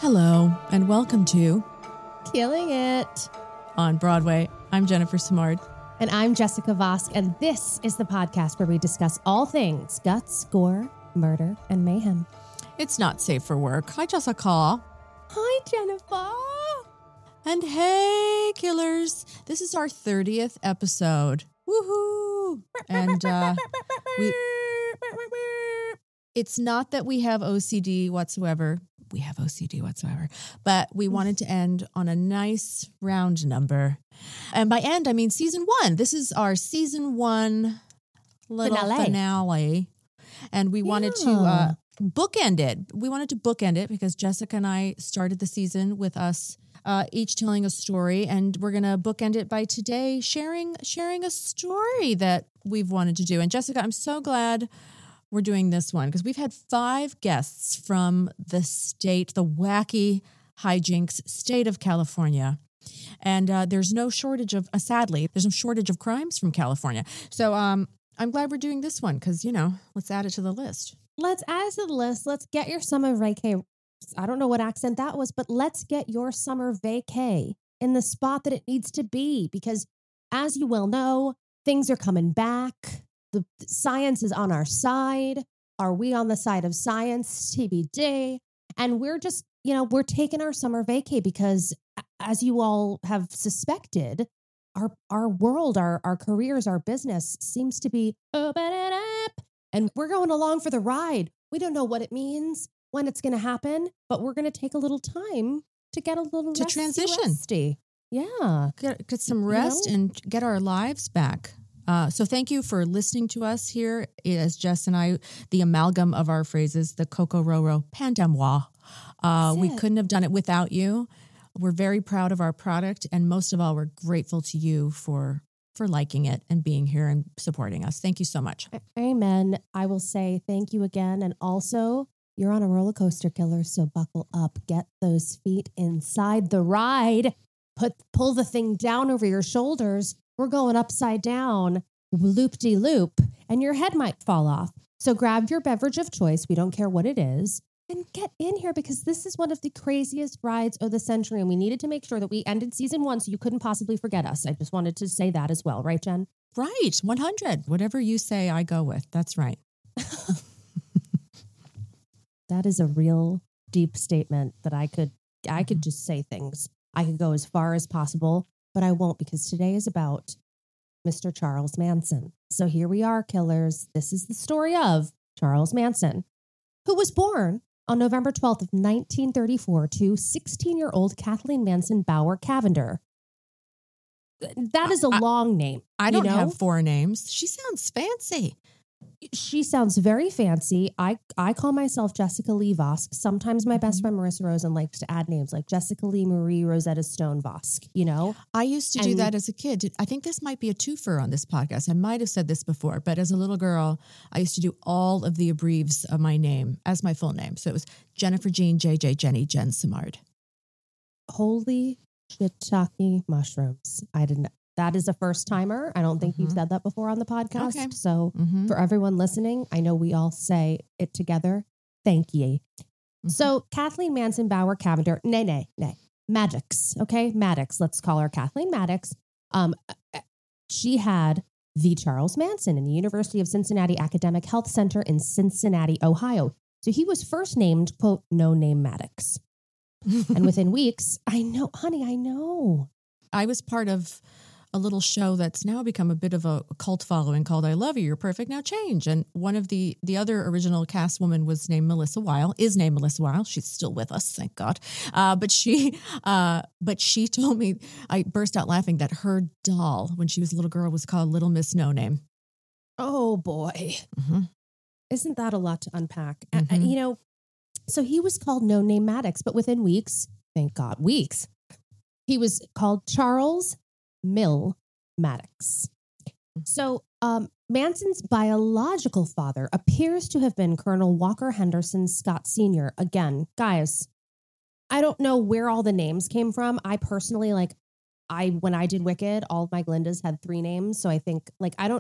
Hello, and welcome to Killing It On Broadway. I'm Jennifer Simard. And I'm Jessica Vosk, and this is the podcast where we discuss all things guts, gore, murder, and mayhem. It's not safe for work. Hi, Jessica. Hi, Jennifer. And hey, killers. This is our 30th episode. Woohoo! And it's not that we have OCD whatsoever. We have OCD whatsoever. But we wanted to end on a nice round number. And by end, I mean season 1. This is our season 1 little finale. And we wanted to bookend it. We wanted to bookend it because Jessica and I started the season with us each telling a story. And we're going to bookend it by today sharing a story that we've wanted to do. And Jessica, I'm so glad we're doing this one because we've had 5 guests from the state, the wacky hijinks state of California. And there's no shortage of, sadly, there's no shortage of crimes from California. So I'm glad we're doing this one because, let's add it to the list. Let's add it to the list. Let's get your summer vacay. I don't know what accent that was, but let's get your summer vacay in the spot that it needs to be because, as you well know, things are coming back. The science is on our side. Are we on the side of science? TBD. And we're just, we're taking our summer vacay because, as you all have suspected, our world, our careers, our business seems to be opening up. And we're going along for the ride. We don't know what it means, when it's going to happen, but we're going to take a little time to get a little to transition. Rusty. Yeah. Get some rest and get our lives back. So thank you for listening to us here as Jess and I, the amalgam of our phrases, the Coco Roro Pandamois. We couldn't have done it without you. We're very proud of our product. And most of all, we're grateful to you for liking it and being here and supporting us. Thank you so much. Amen. I will say thank you again. And also, you're on a roller coaster, killer. So buckle up, get those feet inside the ride, pull the thing down over your shoulders. We're going upside down, loop-de-loop, and your head might fall off. So grab your beverage of choice. We don't care what it is. And get in here because this is one of the craziest rides of the century. And we needed to make sure that we ended season 1 so you couldn't possibly forget us. I just wanted to say that as well. Right, Jen? Right. 100. Whatever you say, I go with. That's right. That is a real deep statement that I could just say things. I could go as far as possible. But I won't because today is about Mr. Charles Manson. So here we are, killers. This is the story of Charles Manson, who was born on November 12th of 1934 to 16-year-old Kathleen Manson Bauer Cavender. That is a long name. I don't have 4 names. She sounds fancy. She sounds very fancy. I call myself Jessica Lee Vosk. Sometimes my best friend Marissa Rosen likes to add names like Jessica Lee Marie Rosetta Stone Vosk, I used to do that as a kid. I think this might be a twofer on this podcast. I might have said this before, but as a little girl, I used to do all of the abbreves of my name as my full name. So it was Jennifer Jean, JJ, Jenny, Jen Simard. Holy shiitake mushrooms. I didn't. That is a first timer. I don't think you've said that before on the podcast. Okay. So for everyone listening, I know we all say it together. Thank you. So Kathleen Manson Bauer Cavender, nay, Maddox. Okay. Maddox. Let's call her Kathleen Maddox. She had the Charles Manson in the University of Cincinnati Academic Health Center in Cincinnati, Ohio. So he was first named, quote, no name Maddox. And within weeks, I know. I was part of a little show that's now become a bit of a cult following called I Love You, You're Perfect, Now Change. And one of the other original cast woman was named Melissa Weil, is named Melissa Weil. She's still with us, thank God. But she told me, I burst out laughing that her doll when she was a little girl was called Little Miss No Name. Oh boy. Mm-hmm. Isn't that a lot to unpack? So he was called No Name Maddox, but within weeks, thank God, he was called Charles Mill Maddox. So Manson's biological father appears to have been Colonel Walker Henderson Scott Sr. Again, guys, I don't know where all the names came from. I personally, when I did Wicked, all of my Glindas had 3 names. So I think,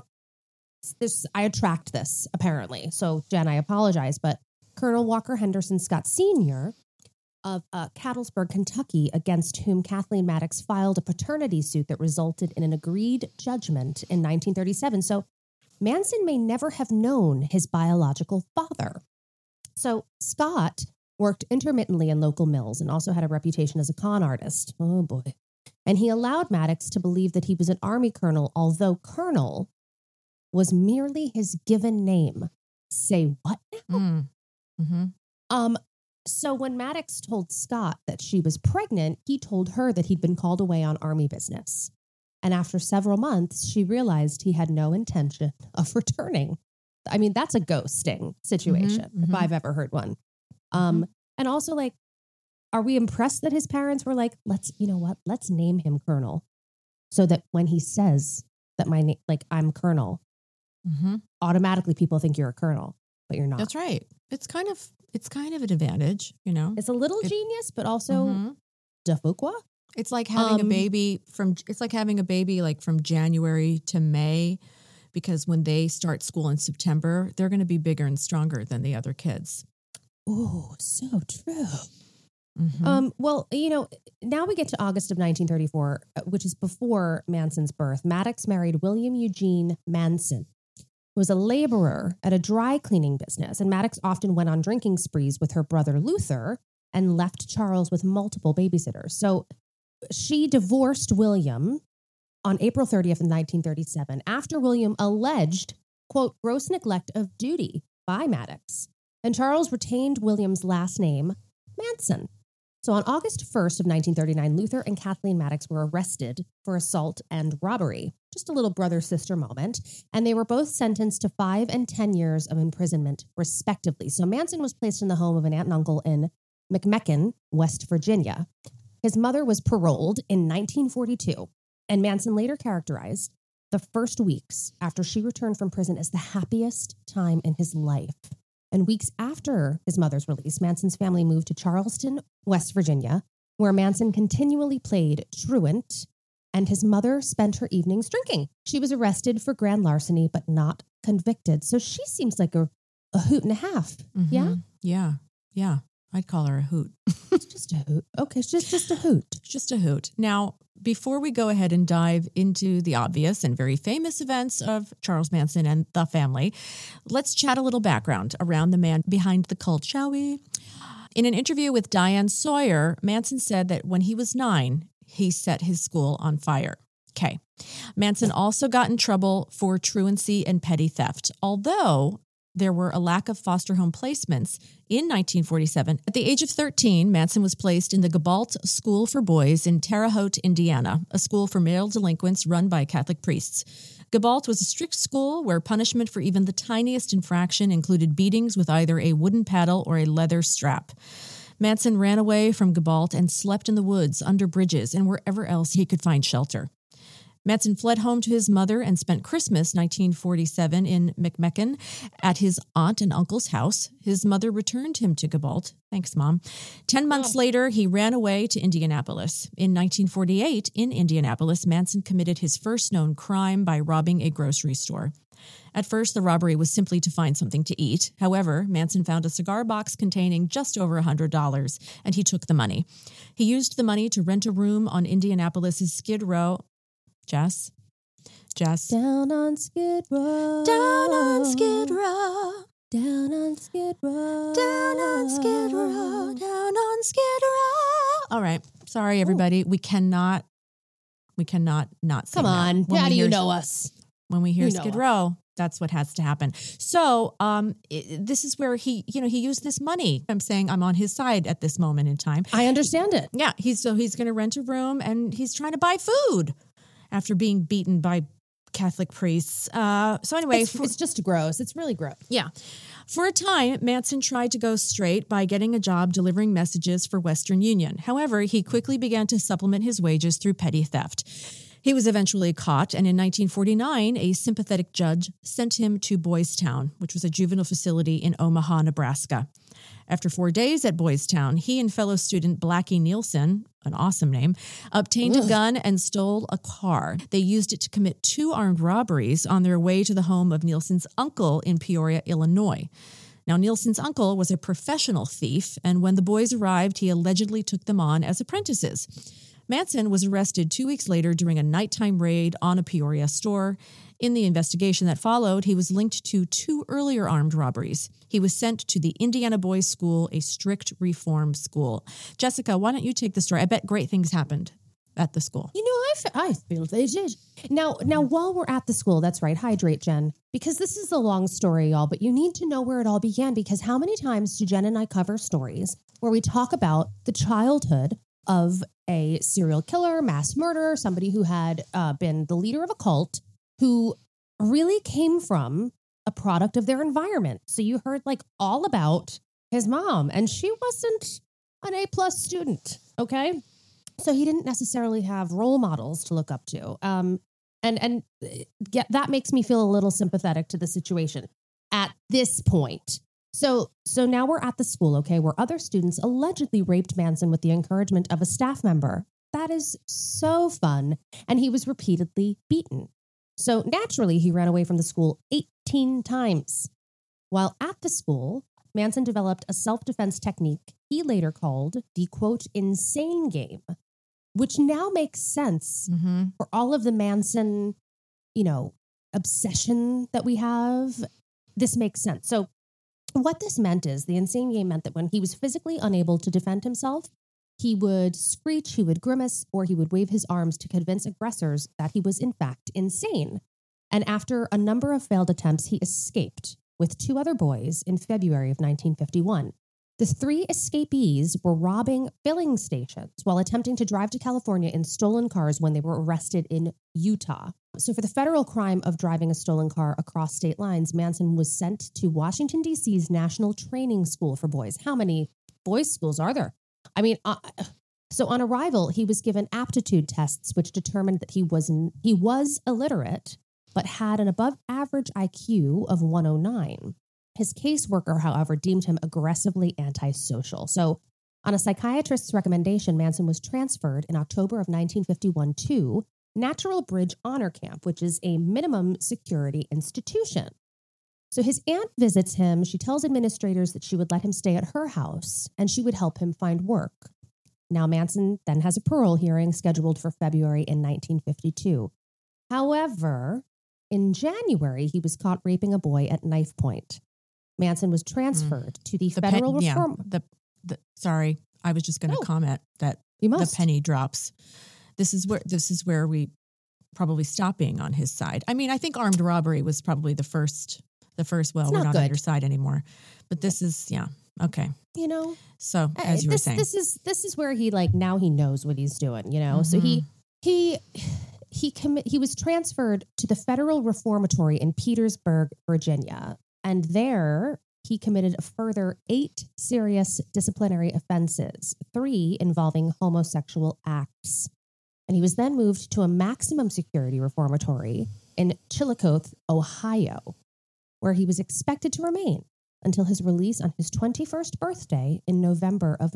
I attract this, apparently. So, Jen, I apologize, but Colonel Walker Henderson Scott Sr. of Cattlesburg, Kentucky, against whom Kathleen Maddox filed a paternity suit that resulted in an agreed judgment in 1937. So Manson may never have known his biological father. So Scott worked intermittently in local mills and also had a reputation as a con artist. Oh, boy. And he allowed Maddox to believe that he was an Army colonel, although colonel was merely his given name. Say what now? Mm-hmm. So when Maddox told Scott that she was pregnant, he told her that he'd been called away on Army business. And after several months, she realized he had no intention of returning. I mean, that's a ghosting situation, if I've ever heard one. And also, like, are we impressed that his parents were like, let's name him Colonel, so that when he says that my name, like, I'm Colonel, automatically people think you're a colonel, but you're not. That's right. It's kind of an advantage, you know. It's a little genius, but also de pourquoi? It's like having a baby like from January to May, because when they start school in September, they're going to be bigger and stronger than the other kids. Oh, so true. Well, you know, now we get to August of 1934, which is before Manson's birth. Maddox married William Eugene Manson, who was a laborer at a dry cleaning business. And Maddox often went on drinking sprees with her brother Luther and left Charles with multiple babysitters. So she divorced William on April 30th of 1937 after William alleged, quote, gross neglect of duty by Maddox. And Charles retained William's last name, Manson. So on August 1st of 1939, Luther and Kathleen Maddox were arrested for assault and robbery. Just a little brother-sister moment. And they were both sentenced to 5 and 10 years of imprisonment, respectively. So Manson was placed in the home of an aunt and uncle in McMecken, West Virginia. His mother was paroled in 1942, and Manson later characterized the first weeks after she returned from prison as the happiest time in his life. And weeks after his mother's release, Manson's family moved to Charleston, West Virginia, where Manson continually played truant, and his mother spent her evenings drinking. She was arrested for grand larceny, but not convicted. So she seems like a hoot and a half. Yeah? Yeah. I'd call her a hoot. It's just a hoot. Okay, it's just a hoot. Just a hoot. Now, before we go ahead and dive into the obvious and very famous events of Charles Manson and the family, let's chat a little background around the man behind the cult, shall we? In an interview with Diane Sawyer, Manson said that when he was 9, he set his school on fire. Okay. Manson also got in trouble for truancy and petty theft, although there were a lack of foster home placements in 1947. At the age of 13, Manson was placed in the Gabalt School for Boys in Terre Haute, Indiana, a school for male delinquents run by Catholic priests. Gabalt was a strict school where punishment for even the tiniest infraction included beatings with either a wooden paddle or a leather strap. Manson ran away from Gabalt and slept in the woods, under bridges, and wherever else he could find shelter. Manson fled home to his mother and spent Christmas 1947 in McMecken at his aunt and uncle's house. His mother returned him to Gabalt. Thanks, Mom. 10 months later, he ran away to Indianapolis. In 1948, in Indianapolis, Manson committed his first known crime by robbing a grocery store. At first, the robbery was simply to find something to eat. However, Manson found a cigar box containing just over $100, and he took the money. He used the money to rent a room on Indianapolis's Skid Row. Jess. Down on Skid Row. Down on Skid Row. Down on Skid Row. Down on Skid Row. Down on Skid Row. All right. Sorry, everybody. We cannot not sing Come on. that. How do you know us? When we hear Skid Row, that's what has to happen. So this is where he used this money. I'm saying I'm on his side at this moment in time. I understand it. Yeah. He's going to rent a room and he's trying to buy food after being beaten by Catholic priests. So anyway. It's just gross. It's really gross. Yeah. For a time, Manson tried to go straight by getting a job delivering messages for Western Union. However, he quickly began to supplement his wages through petty theft. He was eventually caught, and in 1949, a sympathetic judge sent him to Boys Town, which was a juvenile facility in Omaha, Nebraska. After 4 days at Boys Town, he and fellow student Blackie Nielsen, an awesome name, obtained a gun and stole a car. They used it to commit 2 armed robberies on their way to the home of Nielsen's uncle in Peoria, Illinois. Now, Nielsen's uncle was a professional thief, and when the boys arrived, he allegedly took them on as apprentices. Manson was arrested 2 weeks later during a nighttime raid on a Peoria store. In the investigation that followed, he was linked to 2 earlier armed robberies. He was sent to the Indiana Boys School, a strict reform school. Jessica, why don't you take the story? I bet great things happened at the school. You know, I feel they did. Now, while we're at the school, that's right, hydrate, Jen, because this is a long story, y'all, but you need to know where it all began, because how many times do Jen and I cover stories where we talk about the childhood of a serial killer, mass murderer, somebody who had been the leader of a cult, who really came from a product of their environment. So you heard like all about his mom, and she wasn't an A+ student, okay? So he didn't necessarily have role models to look up to. That makes me feel a little sympathetic to the situation at this point. So now we're at the school, okay, where other students allegedly raped Manson with the encouragement of a staff member. That is so fun. And he was repeatedly beaten. So naturally, he ran away from the school 18 times. While at the school, Manson developed a self-defense technique he later called the, quote, insane game, which now makes sense for all of the Manson, obsession that we have. This makes sense. So what this meant is the insane game meant that when he was physically unable to defend himself, he would screech, he would grimace, or he would wave his arms to convince aggressors that he was in fact insane. And after a number of failed attempts, he escaped with 2 other boys in February of 1951. The 3 escapees were robbing filling stations while attempting to drive to California in stolen cars when they were arrested in Utah. So for the federal crime of driving a stolen car across state lines, Manson was sent to Washington, D.C.'s National Training School for Boys. How many boys' schools are there? I mean, so on arrival, he was given aptitude tests, which determined that he was illiterate, but had an above-average IQ of 109. His caseworker, however, deemed him aggressively antisocial. So on a psychiatrist's recommendation, Manson was transferred in October of 1951 to Natural Bridge Honor Camp, which is a minimum security institution. So his aunt visits him. She tells administrators that she would let him stay at her house and she would help him find work. Now, Manson then has a parole hearing scheduled for February in 1952. However, in January, he was caught raping a boy at knife point. Manson was transferred to the federal reform. Sorry, I was just going to comment that the penny drops. This is where we probably stop being on his side. I mean, I think armed robbery was probably the first. Well, we're not on your side anymore. But this is okay. So as you were saying, this is where he now he knows what he's doing. So he was transferred to the Federal Reformatory in Petersburg, Virginia. And there, he committed a further 8 serious disciplinary offenses, 3 involving homosexual acts. And he was then moved to a maximum security reformatory in Chillicothe, Ohio, where he was expected to remain until his release on his 21st birthday in November of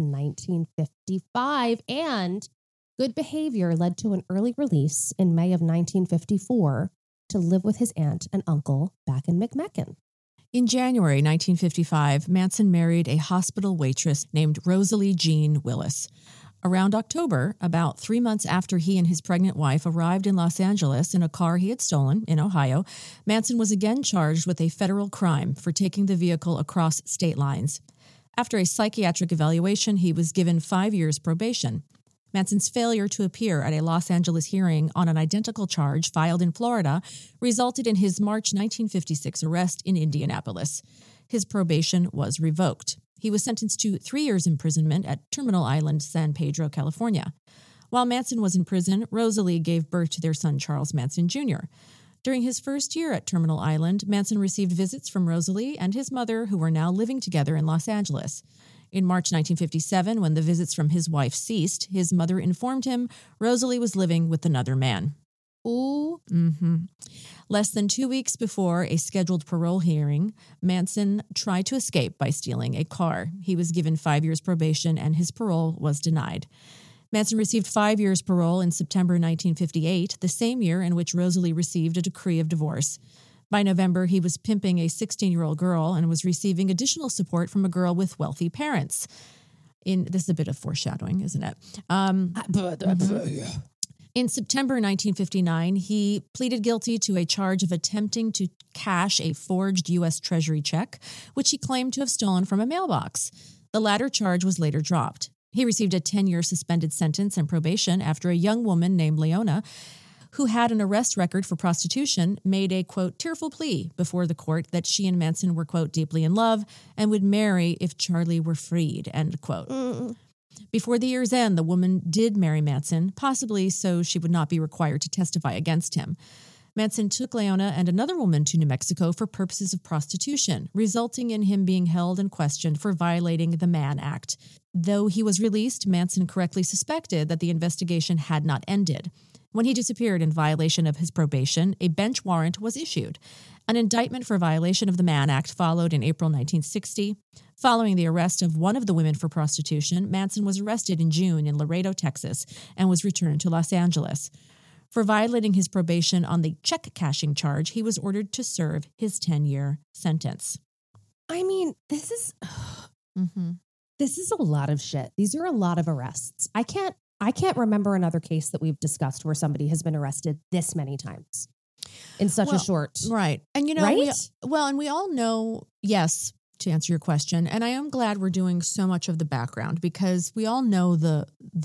1955. And good behavior led to an early release in May of 1954 to live with his aunt and uncle back in McMecken. In January 1955, Manson married a hospital waitress named Rosalie Jean Willis. Around October, about 3 months after he and his pregnant wife arrived in Los Angeles in a car he had stolen in Ohio, Manson was again charged with a federal crime for taking the vehicle across state lines. After a psychiatric evaluation, he was given 5 years probation. Manson's failure to appear at a Los Angeles hearing on an identical charge filed in Florida resulted in his March 1956 arrest in Indianapolis. His probation was revoked. He was sentenced to 3 years imprisonment at Terminal Island, San Pedro, California. While Manson was in prison, Rosalie gave birth to their son, Charles Manson Jr. During his first year at Terminal Island, Manson received visits from Rosalie and his mother, who were now living together in Los Angeles. In March 1957, when the visits from his wife ceased, his mother informed him Rosalie was living with another man. Ooh. Less than 2 weeks before a scheduled parole hearing, Manson tried to escape by stealing a car. He was given 5 years probation and his parole was denied. Manson received 5 years parole in September 1958, the same year in which Rosalie received a decree of divorce. By November, he was pimping a 16-year-old girl and was receiving additional support from a girl with wealthy parents. This is a bit of foreshadowing, isn't it? In September 1959, he pleaded guilty to a charge of attempting to cash a forged U.S. Treasury check, which he claimed to have stolen from a mailbox. The latter charge was later dropped. He received a 10-year suspended sentence and probation after a young woman named Leona, who had an arrest record for prostitution, made a, quote, tearful plea before the court that she and Manson were, quote, deeply in love and would marry if Charlie were freed, end quote. Before the year's end, the woman did marry Manson, possibly so she would not be required to testify against him. Manson took Leona and another woman to New Mexico for purposes of prostitution, resulting in him being held and questioned for violating the Mann Act. Though he was released, Manson correctly suspected that the investigation had not ended. When he disappeared in violation of his probation, a bench warrant was issued. An indictment for violation of the Mann Act followed in April 1960. Following the arrest of one of the women for prostitution, Manson was arrested in June in Laredo, Texas, and was returned to Los Angeles. For violating his probation on the check cashing charge, he was ordered to serve his 10-year sentence. I mean, this is a lot of shit. These are a lot of arrests. I can't remember another case that we've discussed where somebody has been arrested this many times in such a short. Right. And you know, right? we all know, yes, to answer your question. And I am glad we're doing so much of the background because we all know the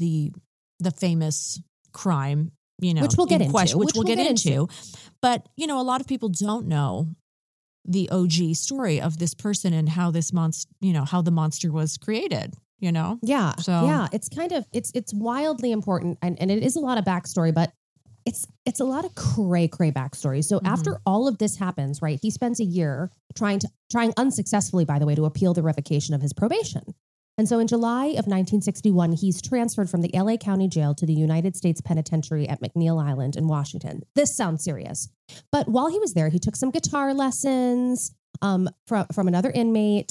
famous crime, you know, which we'll get into. Which we'll get into. But, you know, a lot of people don't know the OG story of this person and how this monster, you know, how the monster was created. You know? Yeah. So yeah, it's kind of, it's wildly important and it is a lot of backstory, but it's a lot of cray backstory. So after all of this happens, right, he spends a year trying unsuccessfully, by the way, to appeal the revocation of his probation. And so in July of 1961, he's transferred from the LA County Jail to the United States Penitentiary at McNeil Island in Washington. This sounds serious. But while he was there, he took some guitar lessons from another inmate.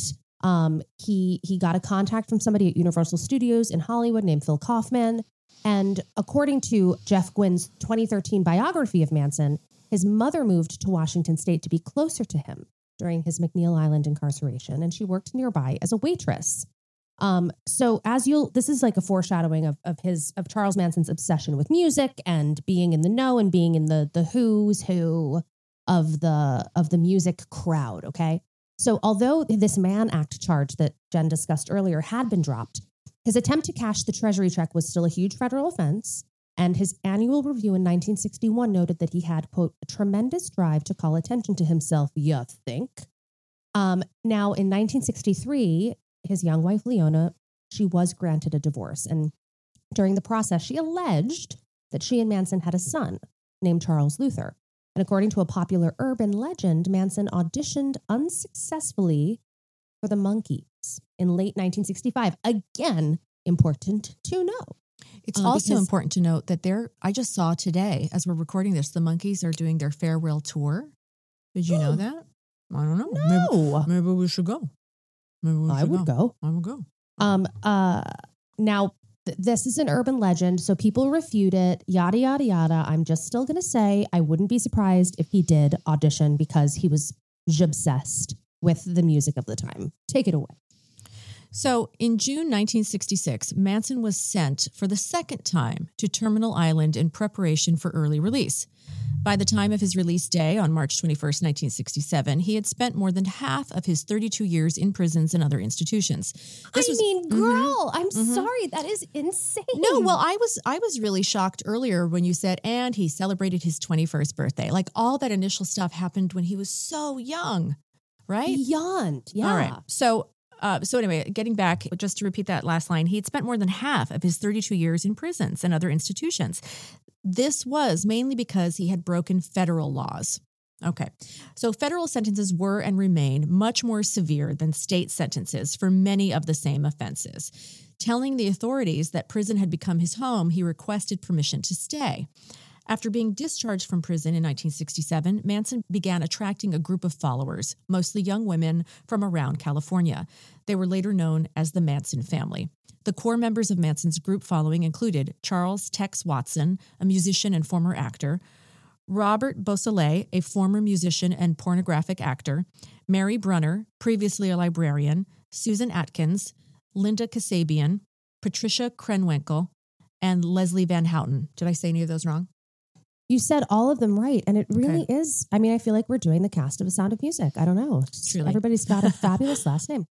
He got a contact from somebody at Universal Studios in Hollywood named Phil Kaufman. And according to Jeff Gwynn's 2013 biography of Manson, his mother moved to Washington State to be closer to him during his McNeil Island incarceration. And she worked nearby as a waitress. So this is like a foreshadowing of Charles Manson's obsession with music and being in the know and being in the who's who of the music crowd. Okay. So although this Mann Act charge that Jen discussed earlier had been dropped, his attempt to cash the Treasury check was still a huge federal offense. And his annual review in 1961 noted that he had, quote, a tremendous drive to call attention to himself, you think. Now, in 1963, his young wife, Leona, she was granted a divorce. And during the process, she alleged that she and Manson had a son named Charles Luther. And according to a popular urban legend, Manson auditioned unsuccessfully for the Monkees in late 1965. Again, important to know. It's also important to note that I just saw today, as we're recording this, the Monkees are doing their farewell tour. Did you know that? I don't know. No. Maybe we should go. I would go. Now, this is an urban legend, so people refute it, yada, yada, yada. I'm just still going to say I wouldn't be surprised if he did audition because he was obsessed with the music of the time. Take it away. So in June 1966, Manson was sent for the second time to Terminal Island in preparation for early release. By the time of his release day on March 21st, 1967, he had spent more than half of his 32 years in prisons and other institutions. Girl, I'm sorry. That is insane. No, well, I was really shocked earlier when you said, and he celebrated his 21st birthday. Like all that initial stuff happened when he was so young, right? Beyond, yeah. All right. So anyway, getting back, just to repeat that last line, he had spent more than half of his 32 years in prisons and other institutions. This was mainly because he had broken federal laws. Okay, so federal sentences were and remain much more severe than state sentences for many of the same offenses. Telling the authorities that prison had become his home, he requested permission to stay. After being discharged from prison in 1967, Manson began attracting a group of followers, mostly young women from around California. They were later known as the Manson family. The core members of Manson's group following included Charles Tex Watson, a musician and former actor, Robert Beausoleil, a former musician and pornographic actor, Mary Brunner, previously a librarian, Susan Atkins, Linda Kasabian, Patricia Krenwinkel, and Leslie Van Houten. Did I say any of those wrong? You said all of them right. And it really is. I mean, I feel like we're doing the cast of The Sound of Music. I don't know. Truly. Everybody's got a fabulous last name.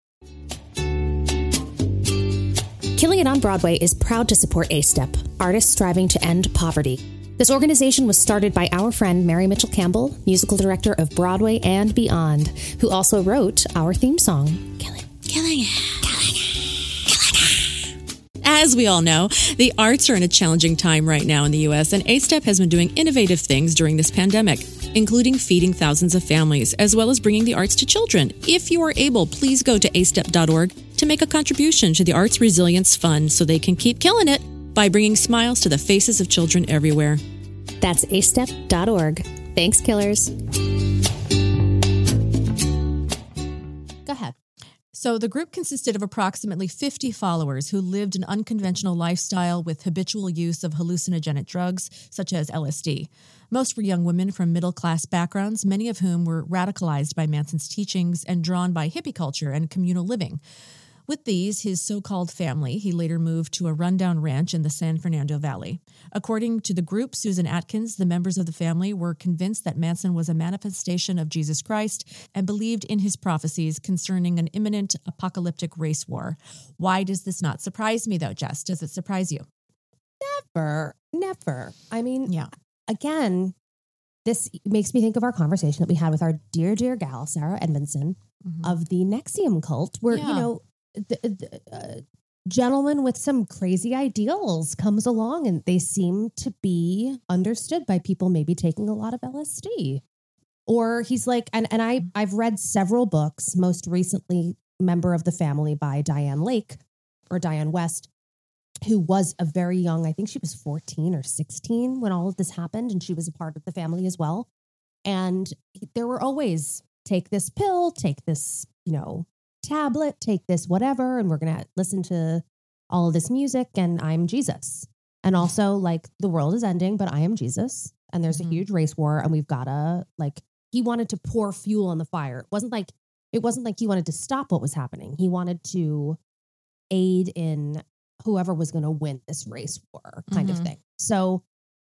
Killing It on Broadway is proud to support A-Step, artists striving to end poverty. This organization was started by our friend Mary Mitchell Campbell, musical director of Broadway and Beyond, who also wrote our theme song, Killing It. As we all know, the arts are in a challenging time right now in the U.S., and A-Step has been doing innovative things during this pandemic, including feeding thousands of families, as well as bringing the arts to children. If you are able, please go to astep.org to make a contribution to the Arts Resilience Fund so they can keep killing it by bringing smiles to the faces of children everywhere. That's astep.org. Thanks, killers. Go ahead. So the group consisted of approximately 50 followers who lived an unconventional lifestyle with habitual use of hallucinogenic drugs such as LSD. Most were young women from middle-class backgrounds, many of whom were radicalized by Manson's teachings and drawn by hippie culture and communal living. With these, his so-called family, he later moved to a rundown ranch in the San Fernando Valley. According to the group, Susan Atkins, the members of the family were convinced that Manson was a manifestation of Jesus Christ and believed in his prophecies concerning an imminent apocalyptic race war. Why does this not surprise me, though, Jess? Does it surprise you? Never. I mean, Yeah. Again, this makes me think of our conversation that we had with our dear gal, Sarah Edmondson, of the NXIVM cult, where, Yeah. you know, the gentleman with some crazy ideals comes along and they seem to be understood by people maybe taking a lot of LSD. Or he's like, and I've read several books, most recently Member of the Family by Diane Lake or Diane West, who was a very young, I think she was 14 or 16 when all of this happened. And she was a part of the family as well. And there were always take this pill, take this, you know, tablet, take this whatever, and we're going to listen to all of this music, and I'm Jesus. And also, like, the world is ending, but I am Jesus, and there's a huge race war, and we've got to, like, he wanted to pour fuel on the fire. It wasn't like he wanted to stop what was happening. He wanted to aid in whoever was going to win this race war kind of thing. So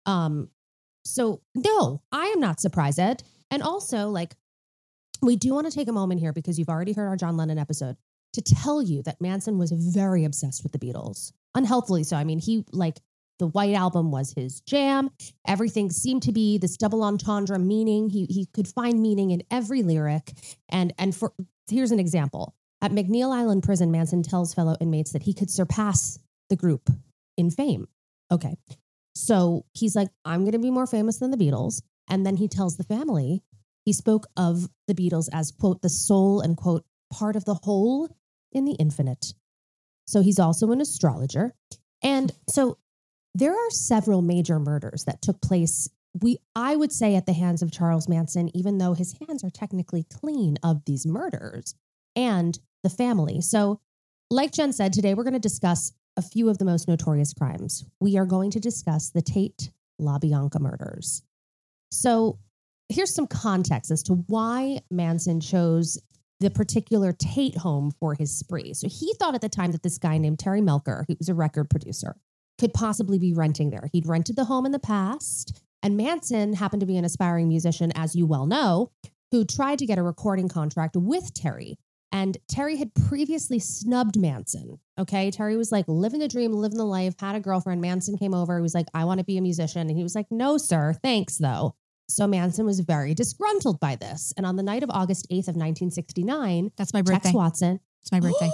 no, I am not surprised, Ed. And also, like, we do want to take a moment here, because you've already heard our John Lennon episode, to tell you that Manson was very obsessed with the Beatles, unhealthily so. I mean, he, like, the White Album was his jam. Everything seemed to be this double entendre meaning. He could find meaning in every lyric. And here's an example. At McNeil Island Prison, Manson tells fellow inmates that he could surpass the group in fame. Okay. So he's like, I'm going to be more famous than the Beatles. And then he tells the family, he spoke of the Beatles as, quote, the soul and, quote, part of the whole in the infinite. So he's also an astrologer. And so there are several major murders that took place, I would say, at the hands of Charles Manson, even though his hands are technically clean of these murders, and the family. So like Jen said, today we're going to discuss a few of the most notorious crimes. We are going to discuss the Tate LaBianca murders. So here's some context as to why Manson chose the particular Tate home for his spree. So he thought at the time that this guy named Terry Melker, who was a record producer, could possibly be renting there. He'd rented the home in the past, and Manson happened to be an aspiring musician, as you well know, who tried to get a recording contract with Terry. And Terry had previously snubbed Manson. Okay. Terry was like living the dream, living the life, had a girlfriend. Manson came over. He was like, I want to be a musician. And he was like, no, sir. Thanks, though. So Manson was very disgruntled by this. And on the night of August 8th of 1969, That's my birthday. Tex Watson. It's my birthday.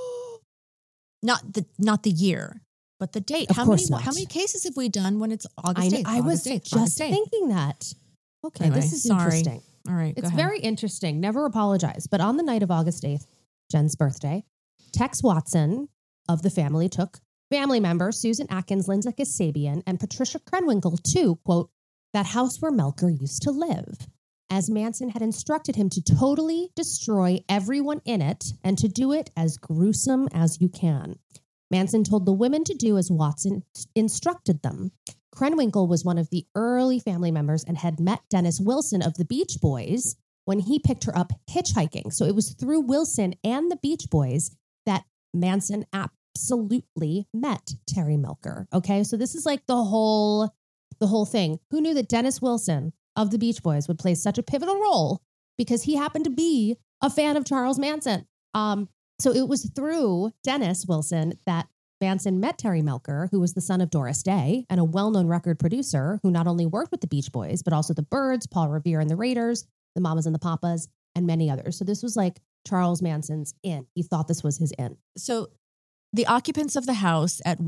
Not the year, but the date. Of course not. How many cases have we done when it's August 8th? I was just thinking that. Okay, Anyway, this is sorry. interesting. All right, go It's ahead. very interesting. Never apologize. But on the night of August 8th, Jen's birthday, Tex Watson of the family took family members Susan Atkins, Linda Kasabian, and Patricia Krenwinkel to, quote, that house where Melker used to live, as Manson had instructed him to totally destroy everyone in it and to do it as gruesome as you can. Manson told the women to do as Watson instructed them. Krenwinkel was one of the early family members and had met Dennis Wilson of the Beach Boys when he picked her up hitchhiking. So it was through Wilson and the Beach Boys that Manson absolutely met Terry Milker. Okay, so this is like the whole thing. Who knew that Dennis Wilson of the Beach Boys would play such a pivotal role because he happened to be a fan of Charles Manson? So it was through Dennis Wilson that Manson met Terry Milker, who was the son of Doris Day and a well-known record producer who not only worked with the Beach Boys, but also the Byrds, Paul Revere and the Raiders, the Mamas and the Papas, and many others. So this was like Charles Manson's in. He thought this was his in. So the occupants of the house at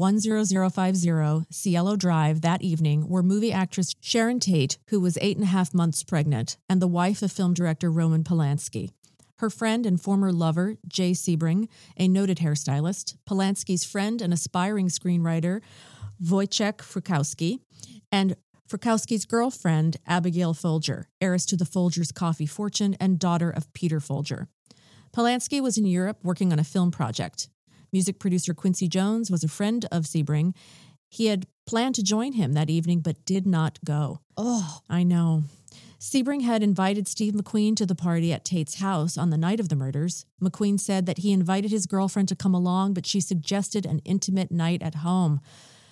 10050 Cielo Drive that evening were movie actress Sharon Tate, who was 8.5 months pregnant, and the wife of film director Roman Polanski. Her friend and former lover, Jay Sebring, a noted hairstylist, Polanski's friend and aspiring screenwriter, Wojciech Frykowski, and Frykowski's girlfriend, Abigail Folger, heiress to the Folgers' coffee fortune and daughter of Peter Folger. Polanski was in Europe working on a film project. Music producer Quincy Jones was a friend of Sebring. He had planned to join him that evening, but did not go. Oh, I know. Sebring had invited Steve McQueen to the party at Tate's house on the night of the murders. McQueen said that he invited his girlfriend to come along, but she suggested an intimate night at home.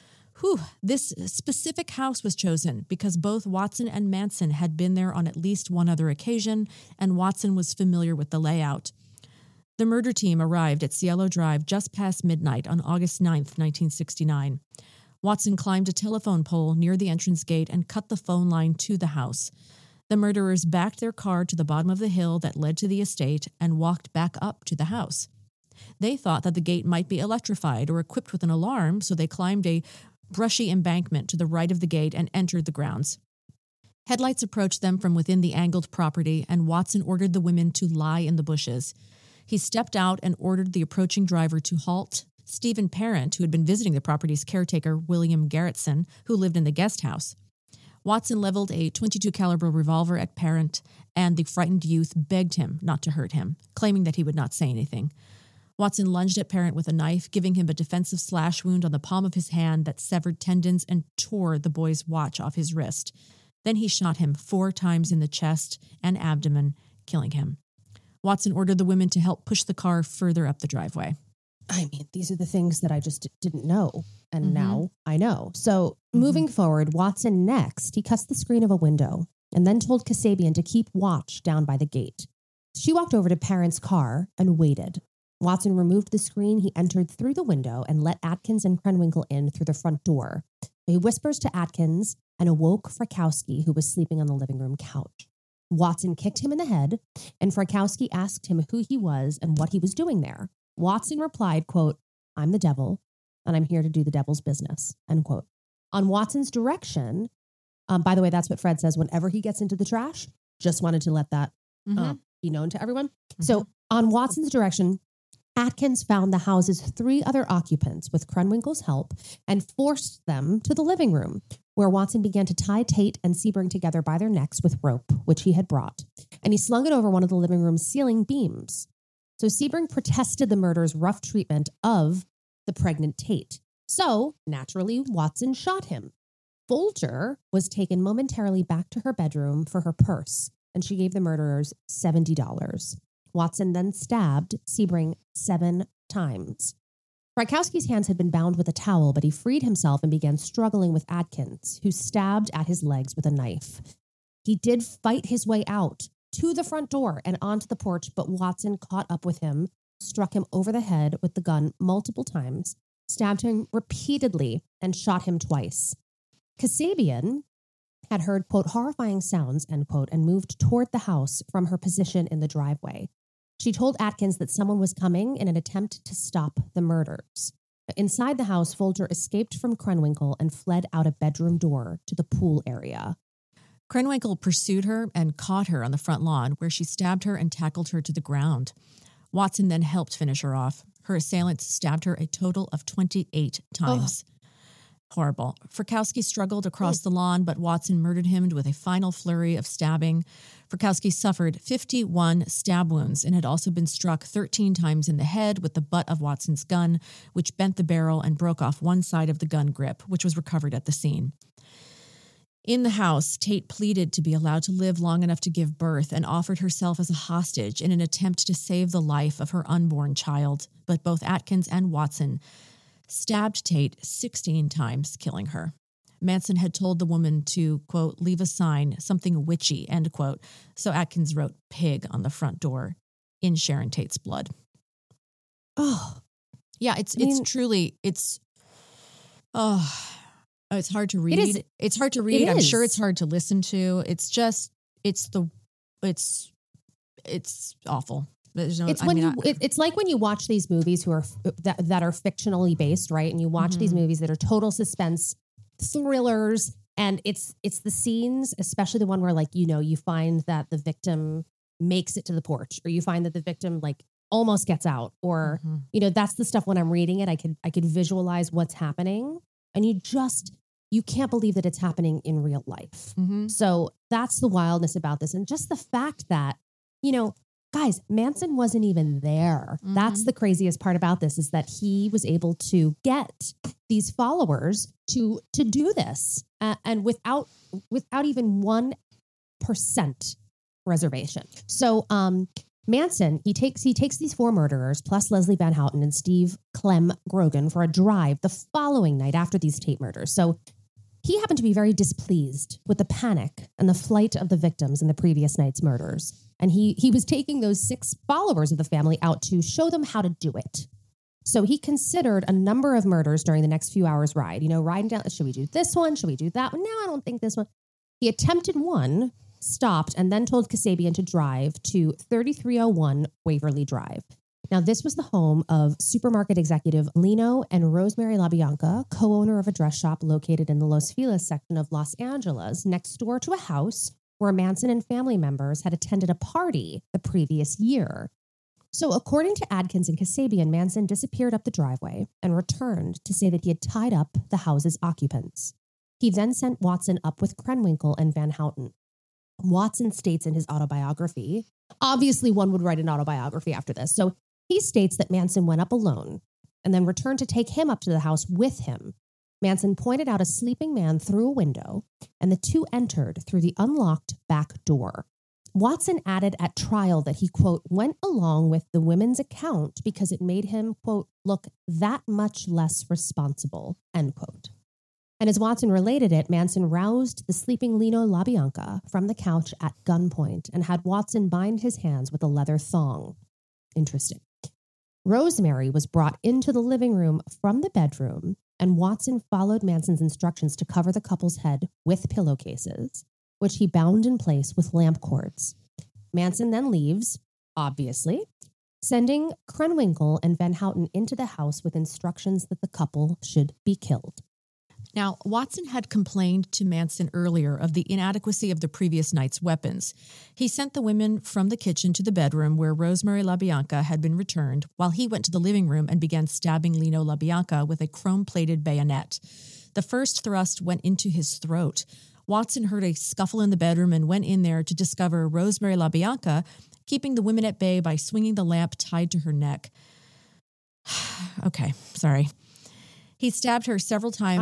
This specific house was chosen because both Watson and Manson had been there on at least one other occasion, and Watson was familiar with the layout. The murder team arrived at Cielo Drive just past midnight on August 9th, 1969. Watson climbed a telephone pole near the entrance gate and cut the phone line to the house. The murderers backed their car to the bottom of the hill that led to the estate and walked back up to the house. They thought that the gate might be electrified or equipped with an alarm, so they climbed a brushy embankment to the right of the gate and entered the grounds. Headlights approached them from within the angled property, and Watson ordered the women to lie in the bushes. He stepped out and ordered the approaching driver to halt. Stephen Parent, who had been visiting the property's caretaker, William Garrettson, who lived in the guest house. Watson leveled a .22 caliber revolver at Parent, and the frightened youth begged him not to hurt him, claiming that he would not say anything. Watson lunged at Parent with a knife, giving him a defensive slash wound on the palm of his hand that severed tendons and tore the boy's watch off his wrist. Then he shot him 4 times in the chest and abdomen, killing him. Watson ordered the women to help push the car further up the driveway. I mean, these are the things that I just didn't know. And now I know. So moving forward, Watson next, he cuts the screen of a window and then told Kasabian to keep watch down by the gate. She walked over to Parent's car and waited. Watson removed the screen. He entered through the window and let Atkins and Krenwinkel in through the front door. He whispers to Atkins and awoke Frykowski, who was sleeping on the living room couch. Watson kicked him in the head, and Frykowski asked him who he was and what he was doing there. Watson replied, quote, "I'm the devil, and I'm here to do the devil's business," end quote. On Watson's direction, by the way, that's what Fred says whenever he gets into the trash. Just wanted to let that be known to everyone. So on Watson's direction, Atkins found the house's 3 other occupants with Krenwinkel's help and forced them to the living room, where Watson began to tie Tate and Sebring together by their necks with rope, which he had brought, and he slung it over one of the living room's ceiling beams. So Sebring protested the murder's rough treatment of the pregnant Tate. So, naturally, Watson shot him. Folger was taken momentarily back to her bedroom for her purse, and she gave the murderers $70. Watson then stabbed Sebring 7 times. Frykowski's hands had been bound with a towel, but he freed himself and began struggling with Atkins, who stabbed at his legs with a knife. He did fight his way out to the front door and onto the porch, but Watson caught up with him, struck him over the head with the gun multiple times, stabbed him repeatedly, and shot him twice. Kasabian had heard, quote, horrifying sounds, end quote, and moved toward the house from her position in the driveway. She told Atkins that someone was coming in an attempt to stop the murders. Inside the house, Folger escaped from Krenwinkel and fled out a bedroom door to the pool area. Krenwinkel pursued her and caught her on the front lawn, where she stabbed her and tackled her to the ground. Watson then helped finish her off. Her assailants stabbed her a total of 28 times. Horrible. Frykowski struggled across the lawn, but Watson murdered him with a final flurry of stabbing. Frykowski suffered 51 stab wounds and had also been struck 13 times in the head with the butt of Watson's gun, which bent the barrel and broke off one side of the gun grip, which was recovered at the scene. In the house, Tate pleaded to be allowed to live long enough to give birth and offered herself as a hostage in an attempt to save the life of her unborn child. But both Atkins and Watson stabbed Tate 16 times, killing her. Manson had told the woman to, quote, leave a sign, something witchy, end quote. So Atkins wrote pig on the front door in Sharon Tate's blood. Oh, yeah, it's truly, it's hard to read. It's hard to read. I'm sure it's hard to listen to. It's just, it's awful. It's like when you watch these movies that are fictionally based, right? And you watch these movies that are total suspense thrillers, and it's the scenes, especially the one where, like, you know, you find that the victim makes it to the porch, or you find that the victim like almost gets out, or you know, that's the stuff. When I'm reading it, I could visualize what's happening, and you can't believe that it's happening in real life. So that's the wildness about this, and just the fact that, you know, guys, Manson wasn't even there. That's the craziest part about this, is that he was able to get these followers to do this, and without even 1% reservation. So Manson, he takes these 4 murderers plus Leslie Van Houten and Steve Clem Grogan for a drive the following night after these Tate murders. So he happened to be very displeased with the panic and the flight of the victims in the previous night's murders. And he was taking those 6 followers of the family out to show them how to do it. So he considered a number of murders during the next few hours ride. You know, riding down, should we do this one? Should we do that one? No, I don't think this one. He attempted one, stopped, and then told Kasabian to drive to 3301 Waverly Drive. Now, this was the home of supermarket executive Lino and Rosemary LaBianca, co-owner of a dress shop located in the Los Feliz section of Los Angeles, next door to a house where Manson and family members had attended a party the previous year. So according to Adkins and Kasabian, Manson disappeared up the driveway and returned to say that he had tied up the house's occupants. He then sent Watson up with Krenwinkel and Van Houten. Watson states in his autobiography, obviously one would write an autobiography after this, so he states that Manson went up alone and then returned to take him up to the house with him. Manson pointed out a sleeping man through a window, and the two entered through the unlocked back door. Watson added at trial that he, quote, went along with the women's account because it made him, quote, look that much less responsible, end quote. And as Watson related it, Manson roused the sleeping Lino LaBianca from the couch at gunpoint and had Watson bind his hands with a leather thong. Interesting. Rosemary was brought into the living room from the bedroom, and Watson followed Manson's instructions to cover the couple's head with pillowcases, which he bound in place with lamp cords. Manson then leaves, obviously, sending Krenwinkel and Van Houten into the house with instructions that the couple should be killed. Now, Watson had complained to Manson earlier of the inadequacy of the previous night's weapons. He sent the women from the kitchen to the bedroom where Rosemary LaBianca had been returned, while he went to the living room and began stabbing Lino LaBianca with a chrome-plated bayonet. The first thrust went into his throat. Watson heard a scuffle in the bedroom and went in there to discover Rosemary LaBianca keeping the women at bay by swinging the lamp tied to her neck. Okay, sorry. He stabbed her several times.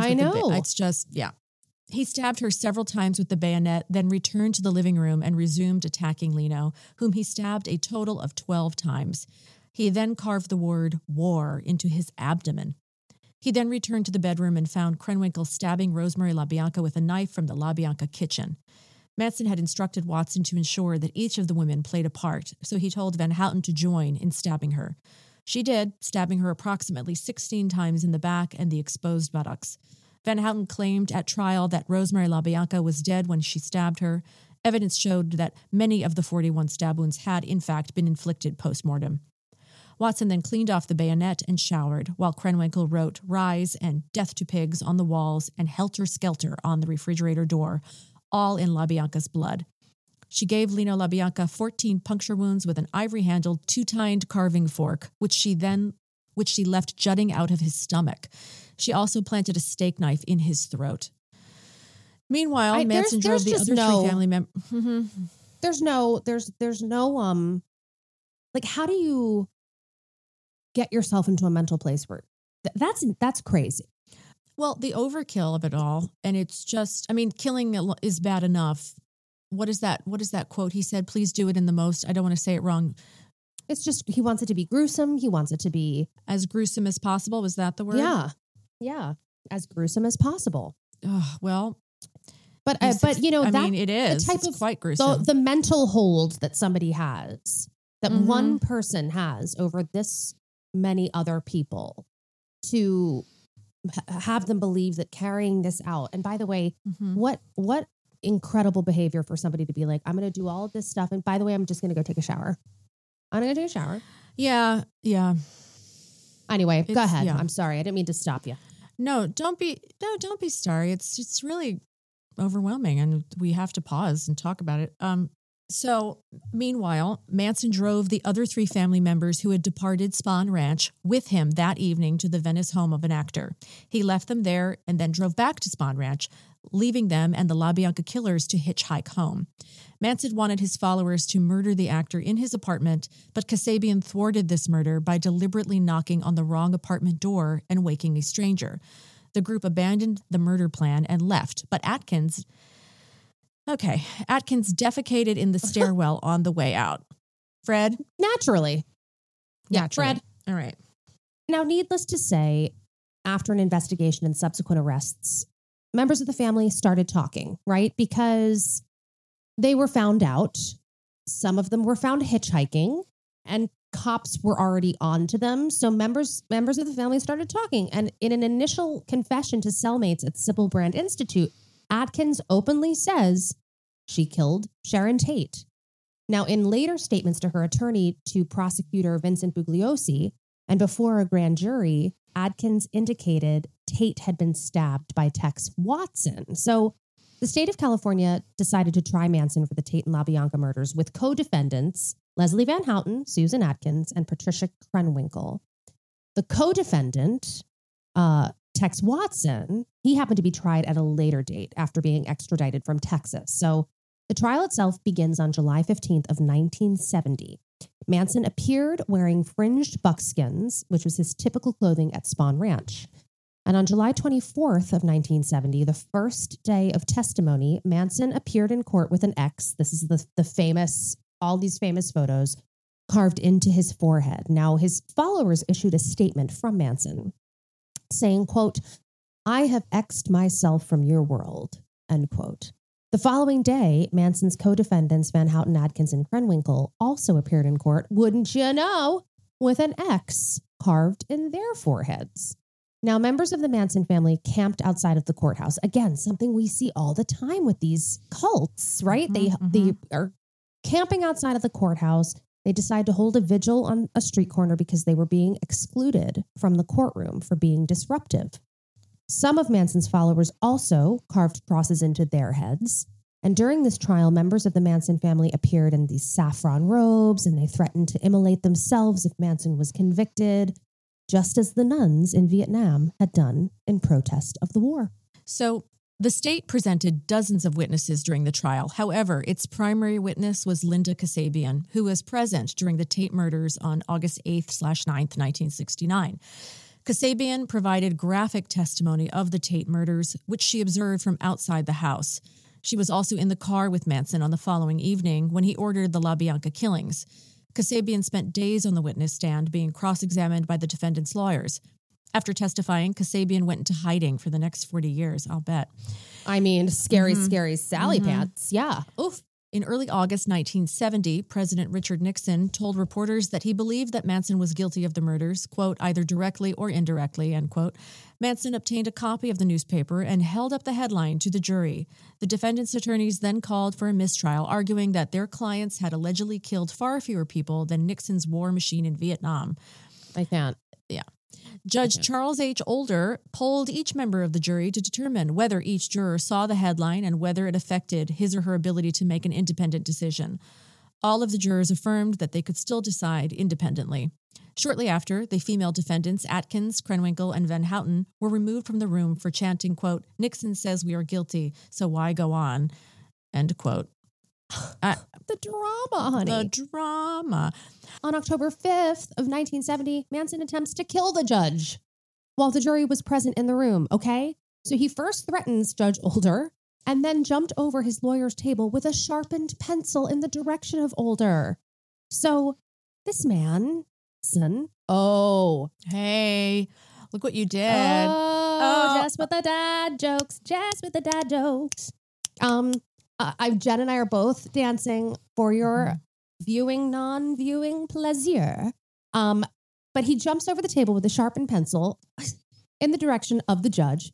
He stabbed her several times with the bayonet, then returned to the living room and resumed attacking Lino, whom he stabbed a total of 12 times. He then carved the word war into his abdomen. He then returned to the bedroom and found Krenwinkel stabbing Rosemary LaBianca with a knife from the LaBianca kitchen. Manson had instructed Watson to ensure that each of the women played a part, so he told Van Houten to join in stabbing her. She did, stabbing her approximately 16 times in the back and the exposed buttocks. Van Houten claimed at trial that Rosemary LaBianca was dead when she stabbed her. Evidence showed that many of the 41 stab wounds had, in fact, been inflicted post-mortem. Watson then cleaned off the bayonet and showered, while Krenwinkel wrote "Rise" and "Death to Pigs" on the walls and "Helter Skelter" on the refrigerator door, all in LaBianca's blood. She gave Lino LaBianca 14 puncture wounds with an ivory-handled, two-tined carving fork, which she left jutting out of his stomach. She also planted a steak knife in his throat. Meanwhile, Manson drove the other three family members. There's no, like, how do you get yourself into a mental place where that's crazy? Well, the overkill of it all, and it's just, I mean, killing is bad enough. What is that quote? He said, please do it in the most, I don't want to say it wrong. It's just, he wants it to be gruesome. He wants it to be as gruesome as possible. Was that the word? Yeah. Yeah. As gruesome as possible. Well, but you know, I that mean, it is the type it's of quite gruesome. The mental hold that somebody has, that one person has over this many other people, to have them believe that carrying this out. And by the way, what incredible behavior for somebody to be like, I'm going to do all of this stuff. And by the way, I'm just going to go take a shower. I'm going to take a shower. Yeah. Yeah. Anyway, go ahead. Yeah. I'm sorry. I didn't mean to stop you. No, don't be sorry. It's really overwhelming, and we have to pause and talk about it. So meanwhile, Manson drove the other 3 family members who had departed Spahn Ranch with him that evening to the Venice home of an actor. He left them there and then drove back to Spahn Ranch, leaving them and the LaBianca killers to hitchhike home. Manson wanted his followers to murder the actor in his apartment, but Kasabian thwarted this murder by deliberately knocking on the wrong apartment door and waking a stranger. The group abandoned the murder plan and left, but Atkins defecated in the stairwell on the way out. Fred? Naturally. Yeah, Fred. All right. Now, needless to say, after an investigation and subsequent arrests, members of the family started talking, right? Because they were found out. Some of them were found hitchhiking, and cops were already on to them. So members of the family started talking. And in an initial confession to cellmates at Sybil Brand Institute, Atkins openly says she killed Sharon Tate. Now, in later statements to her attorney, to prosecutor Vincent Bugliosi, and before a grand jury, Atkins indicated Tate had been stabbed by Tex Watson. So the state of California decided to try Manson for the Tate and LaBianca murders with co-defendants Leslie Van Houten, Susan Atkins, and Patricia Krenwinkel. The co-defendant, Tex Watson, he happened to be tried at a later date after being extradited from Texas. So the trial itself begins on July 15th of 1970. Manson appeared wearing fringed buckskins, which was his typical clothing at Spahn Ranch. And on July 24th of 1970, the first day of testimony, Manson appeared in court with an X. This is the famous, all these famous photos carved into his forehead. Now, his followers issued a statement from Manson saying, quote, "I have X'd myself from your world," end quote. The following day, Manson's co-defendants, Van Houten, Atkins, and Krenwinkel, also appeared in court, wouldn't you know, with an X carved in their foreheads. Now, members of the Manson family camped outside of the courthouse. Again, something we see all the time with these cults, right? They are camping outside of the courthouse. They decide to hold a vigil on a street corner because they were being excluded from the courtroom for being disruptive. Some of Manson's followers also carved crosses into their heads. And during this trial, members of the Manson family appeared in these saffron robes, and they threatened to immolate themselves if Manson was convicted, just as the nuns in Vietnam had done in protest of the war. So the state presented dozens of witnesses during the trial. However, its primary witness was Linda Kasabian, who was present during the Tate murders on August 8th/9th, 1969. Kasabian provided graphic testimony of the Tate murders, which she observed from outside the house. She was also in the car with Manson on the following evening when he ordered the LaBianca killings. Kasabian spent days on the witness stand being cross-examined by the defendant's lawyers. After testifying, Kasabian went into hiding for the next 40 years, I'll bet. I mean, scary Sally pants. Yeah. Oof. In early August 1970, President Richard Nixon told reporters that he believed that Manson was guilty of the murders, quote, either directly or indirectly, end quote. Manson obtained a copy of the newspaper and held up the headline to the jury. The defendant's attorneys then called for a mistrial, arguing that their clients had allegedly killed far fewer people than Nixon's war machine in Vietnam. I can't. Yeah. Judge Charles H. Older polled each member of the jury to determine whether each juror saw the headline and whether it affected his or her ability to make an independent decision. All of the jurors affirmed that they could still decide independently. Shortly after, the female defendants, Atkins, Krenwinkel, and Van Houten, were removed from the room for chanting, quote, "Nixon says we are guilty, so why go on?" End quote. The drama, honey. The drama. On October 5th of 1970, Manson attempts to kill the judge. while the jury was present in the room, okay? So he first threatens Judge Older and then jumped over his lawyer's table with a sharpened pencil in the direction of Older. So this man, Hey, look what you did. Just with the dad jokes, Jen and I are both dancing for your viewing, non-viewing pleasure. But he jumps over the table with a sharpened pencil in the direction of the judge.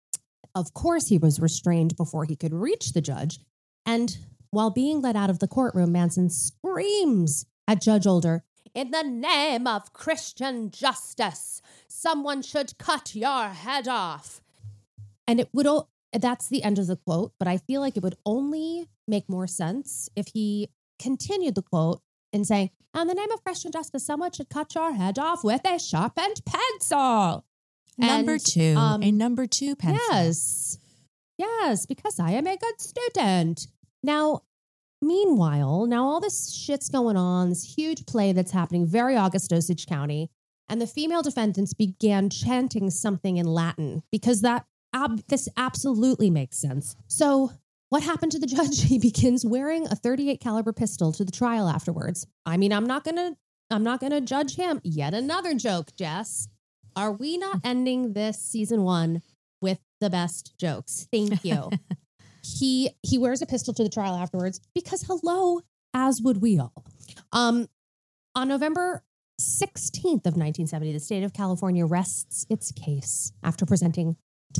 Of course, he was restrained before he could reach the judge. And while being led out of the courtroom, Manson screams at Judge Older, "In the name of Christian justice, someone should cut your head off." And that's the end of the quote, but I feel like it would only make more sense if he continued the quote and saying, "In the name of Christian justice, someone should cut your head off with a sharpened pencil." Number two, a number two pencil. Yes, because I am a good student. Now, meanwhile, all this shit's going on, this huge play that's happening, very August Osage County, and the female defendants began chanting something in Latin because this absolutely makes sense. So what happened to the judge? He begins wearing a .38 caliber pistol to the trial afterwards. I mean, I'm not gonna judge him. Yet another joke, Jess. Are we not ending this season 1 with the best jokes? Thank you. He wears a pistol to the trial afterwards because hello, as would we all. On November 16th of 1970, the state of California rests its case after presenting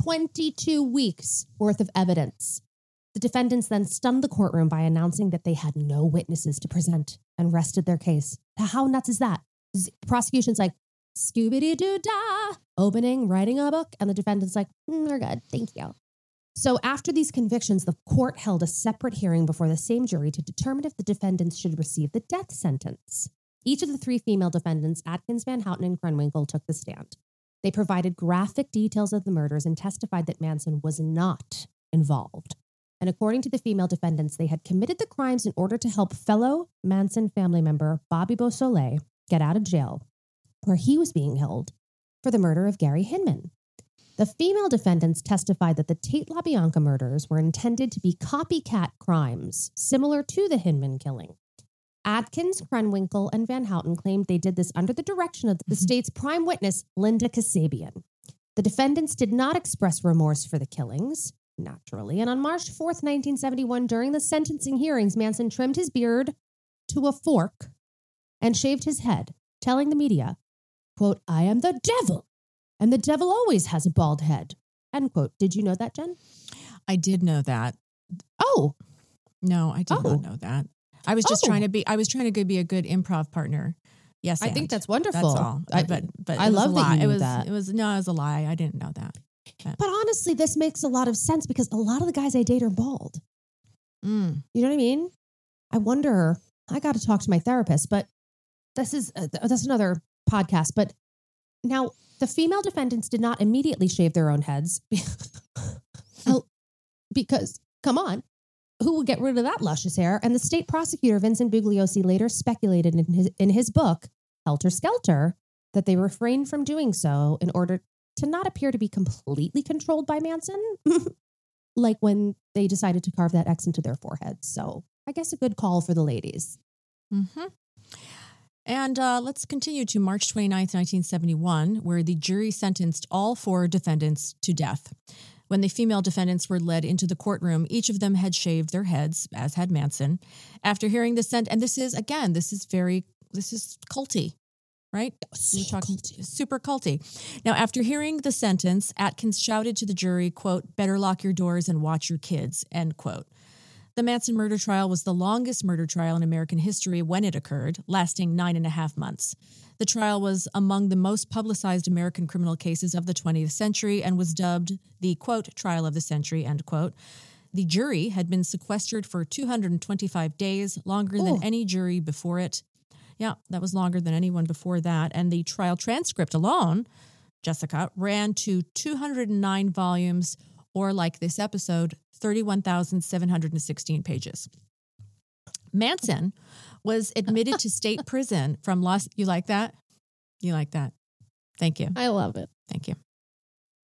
22 weeks worth of evidence. The defendants then stunned the courtroom by announcing that they had no witnesses to present and rested their case. How nuts is that? The prosecution's like, Scooby-Doo-Dah, opening, writing a book, and the defendant's like, we're good, thank you. So after these convictions, the court held a separate hearing before the same jury to determine if the defendants should receive the death sentence. Each of the 3 female defendants, Atkins, Van Houten, and Krenwinkel, took the stand. They provided graphic details of the murders and testified that Manson was not involved. And according to the female defendants, they had committed the crimes in order to help fellow Manson family member Bobby Beausoleil get out of jail, where he was being held for the murder of Gary Hinman. The female defendants testified that the Tate LaBianca murders were intended to be copycat crimes similar to the Hinman killing. Atkins, Krenwinkel, and Van Houten claimed they did this under the direction of the state's prime witness, Linda Kasabian. The defendants did not express remorse for the killings, naturally, and on March 4th, 1971, during the sentencing hearings, Manson trimmed his beard to a fork and shaved his head, telling the media, quote, "I am the devil, and the devil always has a bald head," end quote. Did you know that, Jen? I did know that. Oh. No, I did not know that. I was just trying to be a good improv partner. Yes, I think that's wonderful. That's all. But I love that you knew that. It was a lie. I didn't know that. But honestly, this makes a lot of sense because a lot of the guys I date are bald. You know what I mean? I wonder, I got to talk to my therapist, but that's another podcast. But now the female defendants did not immediately shave their own heads because, come on, who would get rid of that luscious hair? And the state prosecutor, Vincent Bugliosi, later speculated in his book, Helter Skelter, that they refrained from doing so in order to not appear to be completely controlled by Manson, like when they decided to carve that X into their foreheads. So I guess a good call for the ladies. Mm-hmm. And let's continue to March 29th, 1971, where the jury sentenced all 4 defendants to death. When the female defendants were led into the courtroom, each of them had shaved their heads, as had Manson. After hearing the sentence, and this is culty, right? Super culty. Now, after hearing the sentence, Atkins shouted to the jury, quote, "Better lock your doors and watch your kids," end quote. The Manson murder trial was the longest murder trial in American history when it occurred, lasting 9.5 months. The trial was among the most publicized American criminal cases of the 20th century and was dubbed the, quote, "trial of the century," end quote. The jury had been sequestered for 225 days, longer than any jury before it. Yeah, that was longer than anyone before that. And the trial transcript alone, Jessica, ran to 209 volumes, or like this episode, 31,716 pages. Manson was admitted to state prison from You like that? You like that? Thank you. I love it. Thank you.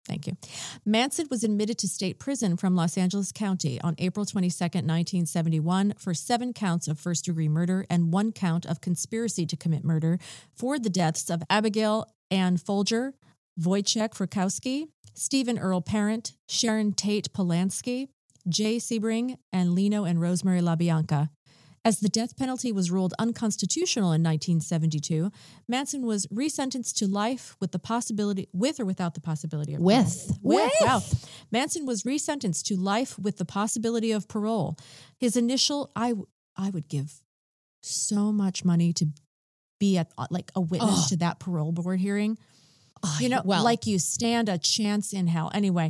Thank you. Manson was admitted to state prison from Los Angeles County on April 22nd, 1971 for 7 counts of first-degree murder and 1 count of conspiracy to commit murder for the deaths of Abigail Ann Folger, Wojciech Frykowski, Stephen Earl Parent, Sharon Tate Polanski, Jay Sebring, and Lino and Rosemary LaBianca. As the death penalty was ruled unconstitutional in 1972, Manson was resentenced to life with or without the possibility of parole. Wow. Manson was resentenced to life with the possibility of parole. His initial, I would give so much money to be at like a witness to that parole board hearing. Like you stand a chance in hell. Anyway,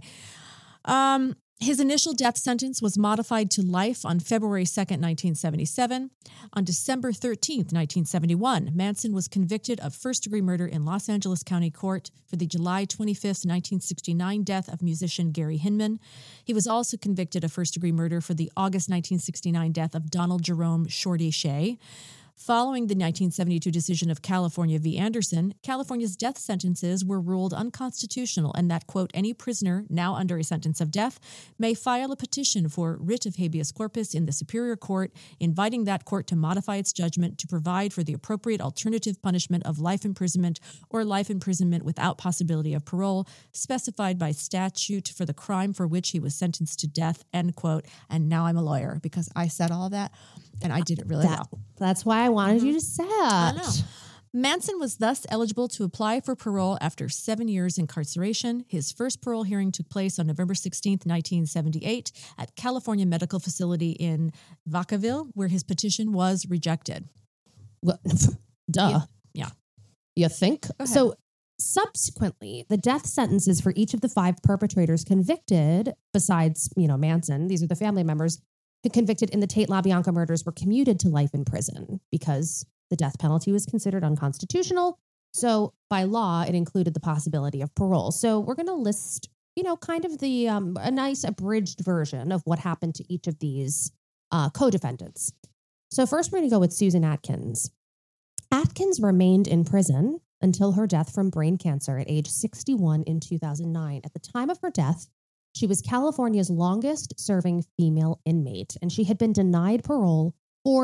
his initial death sentence was modified to life on February 2nd, 1977. On December 13th, 1971, Manson was convicted of first-degree murder in Los Angeles County Court for the July 25th, 1969 death of musician Gary Hinman. He was also convicted of first-degree murder for the August 1969 death of Donald Jerome Shorty Shea. Following the 1972 decision of California v. Anderson, California's death sentences were ruled unconstitutional and that, quote, any prisoner now under a sentence of death may file a petition for writ of habeas corpus in the Superior Court, inviting that court to modify its judgment to provide for the appropriate alternative punishment of life imprisonment or life imprisonment without possibility of parole, specified by statute for the crime for which he was sentenced to death, end quote. And now I'm a lawyer because I said all that. And I did it really well. That's why I wanted you to say it. I know. Manson was thus eligible to apply for parole after 7 years incarceration. His first parole hearing took place on November 16th, 1978 at California Medical Facility in Vacaville, where his petition was rejected. Well, duh. Yeah. You think? So subsequently, the death sentences for each of the 5 perpetrators convicted, besides, Manson, these are the family members, convicted in the Tate LaBianca murders were commuted to life in prison because the death penalty was considered unconstitutional. So by law, it included the possibility of parole. So we're going to list, kind of the a nice abridged version of what happened to each of these co-defendants. So first, we're going to go with Susan Atkins. Atkins remained in prison until her death from brain cancer at age 61 in 2009. At the time of her death, she was California's longest-serving female inmate, and she had been denied parole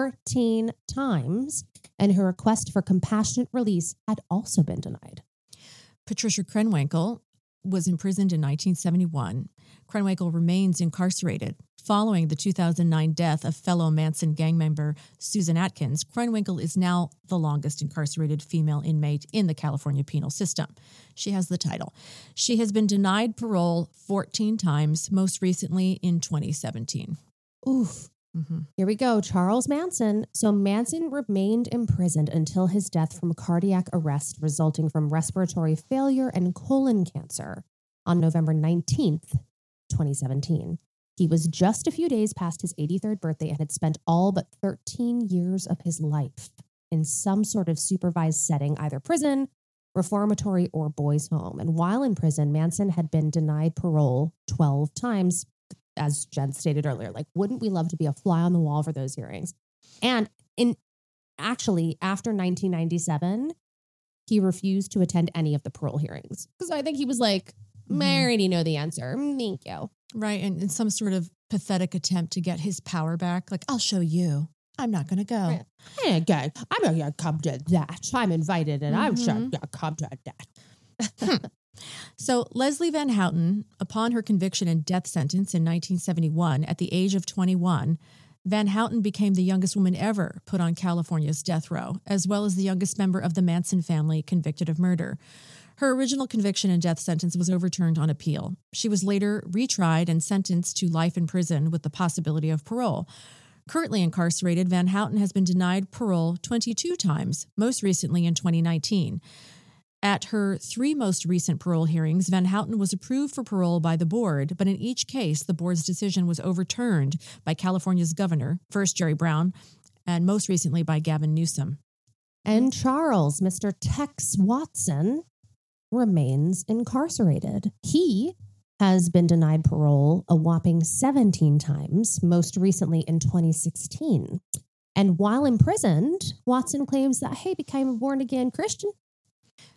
14 times, and her request for compassionate release had also been denied. Patricia Krenwinkel was imprisoned in 1971. Krenwinkel remains incarcerated. Following the 2009 death of fellow Manson gang member Susan Atkins, Krenwinkel is now the longest incarcerated female inmate in the California penal system. She has the title. She has been denied parole 14 times, most recently in 2017. Oof. Mm-hmm. Here we go. Charles Manson. So Manson remained imprisoned until his death from cardiac arrest resulting from respiratory failure and colon cancer on November 19th, 2017. He was just a few days past his 83rd birthday and had spent all but 13 years of his life in some sort of supervised setting, either prison, reformatory, or boys' home. And while in prison, Manson had been denied parole 12 times, as Jen stated earlier. Like, wouldn't we love to be a fly on the wall for those hearings? And after 1997, he refused to attend any of the parole hearings. Because I think he was like, I already know the answer. Thank you. Right. And in some sort of pathetic attempt to get his power back. Like, I'll show you. I'm not going to go. Hey, guys, I'm not going to come to that. I'm invited and I'm sure going to come to that. So Leslie Van Houten, upon her conviction and death sentence in 1971 at the age of 21, Van Houten became the youngest woman ever put on California's death row, as well as the youngest member of the Manson family convicted of murder. Her original conviction and death sentence was overturned on appeal. She was later retried and sentenced to life in prison with the possibility of parole. Currently incarcerated, Van Houten has been denied parole 22 times, most recently in 2019. At her 3 most recent parole hearings, Van Houten was approved for parole by the board, but in each case, the board's decision was overturned by California's governor, first Jerry Brown, and most recently by Gavin Newsom. And Charles, Mr. Tex Watson, remains incarcerated. He has been denied parole a whopping 17 times, most recently in 2016. And while imprisoned, Watson claims that he became a born-again Christian.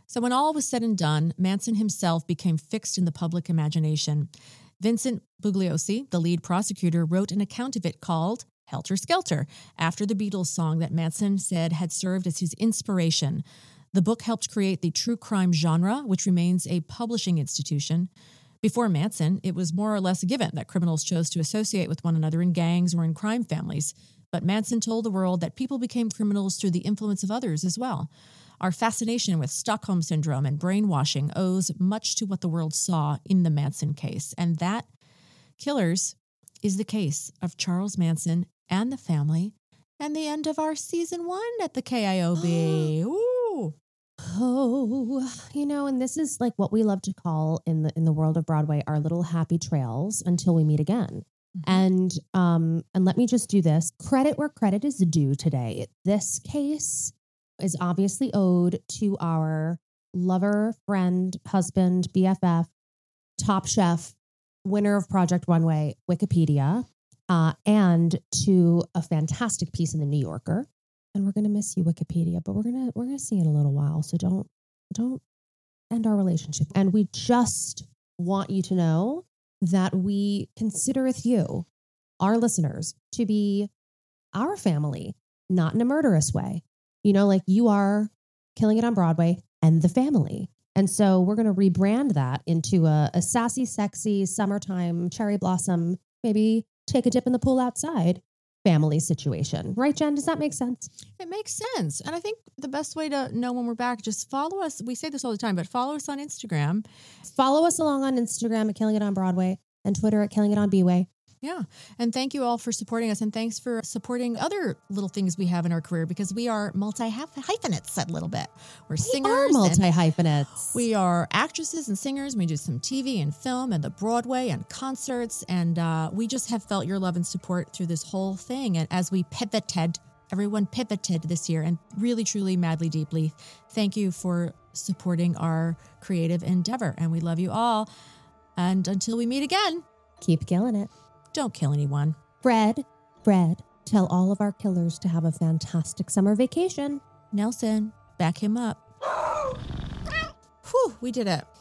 So when all was said and done, Manson himself became fixed in the public imagination. Vincent Bugliosi, the lead prosecutor, wrote an account of it called Helter Skelter, after the Beatles song that Manson said had served as his inspiration. The book helped create the true crime genre, which remains a publishing institution. Before Manson, it was more or less a given that criminals chose to associate with one another in gangs or in crime families. But Manson told the world that people became criminals through the influence of others as well. Our fascination with Stockholm Syndrome and brainwashing owes much to what the world saw in the Manson case. And that, Killers, is the case of Charles Manson and the family, and the end of our season 1 at the KIOB. Ooh. Oh, and this is like what we love to call in the world of Broadway our little happy trails until we meet again. Mm-hmm. And let me just do this. Credit where credit is due today. This case is obviously owed to our lover, friend, husband, BFF, Top Chef, winner of Project Runway, Wikipedia, and to a fantastic piece in the New Yorker. And we're going to miss you, Wikipedia, but we're going to see you in a little while. So don't end our relationship. And we just want you to know that we considereth you, our listeners, to be our family, not in a murderous way. Like you are Killing It on Broadway and the family. And so we're going to rebrand that into a sassy, sexy, summertime, cherry blossom, maybe take a dip in the pool outside family situation. Right, Jen? Does that make sense? It makes sense. And I think the best way to know when we're back, just follow us. We say this all the time, but follow us on Instagram. Follow us along on Instagram at Killing It on Broadway and Twitter at Killing It on B-Way. Yeah. And thank you all for supporting us. And thanks for supporting other little things we have in our career, because we are multi-hyphenates a little bit. We're singers. We are multi-hyphenates. We are actresses and singers. We do some TV and film and the Broadway and concerts. And we just have felt your love and support through this whole thing. And as we pivoted, everyone pivoted this year, and really, truly, madly, deeply, thank you for supporting our creative endeavor. And we love you all. And until we meet again, keep killing it. Don't kill anyone. Fred, tell all of our killers to have a fantastic summer vacation. Nelson, back him up. Whew, we did it.